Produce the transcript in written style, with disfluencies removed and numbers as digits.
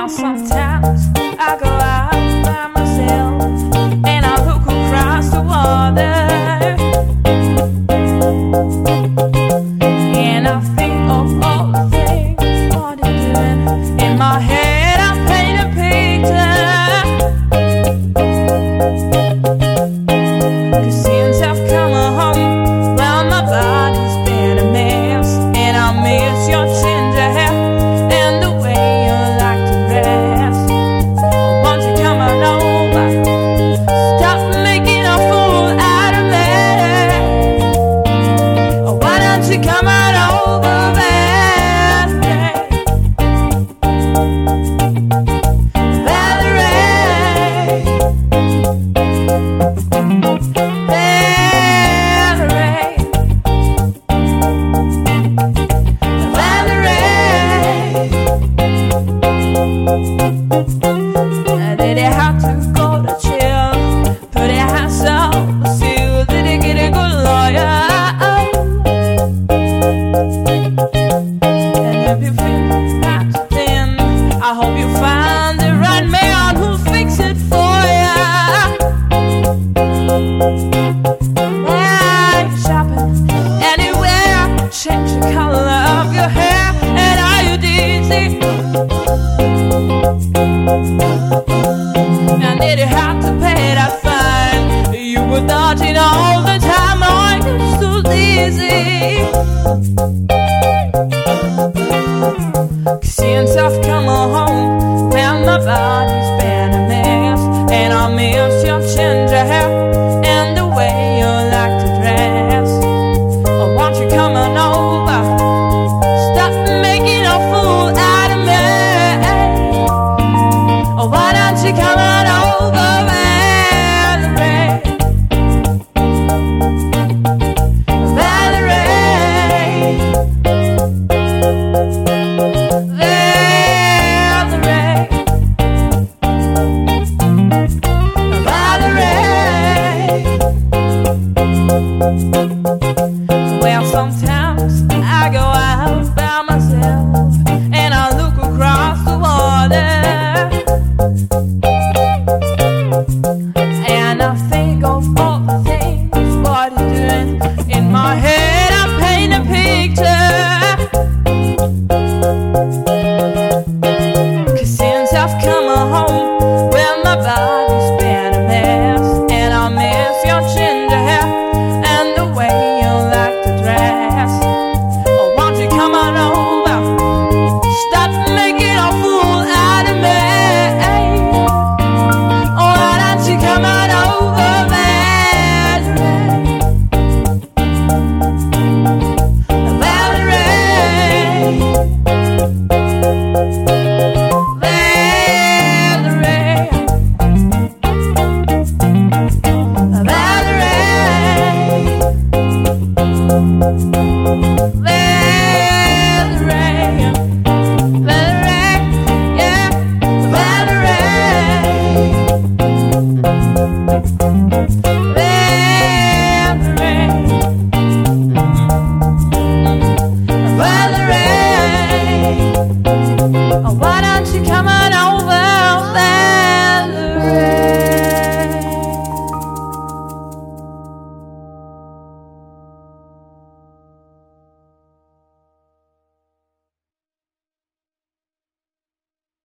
Now sometimes I go out by myself and I look across the water, and I think of all the things I wanted doing. In my head I paint a picture, 'cause since I've come home, well, my body's been a mess, and I miss your ginger hair and the way you like to rest. Oh, won't you come on over? Stop making a fool out of me. Oh, why don't you come on over, Valerie? Valerie, did it have to go to jail? Put it house up, seal. Did it get a good lawyer? And if you feel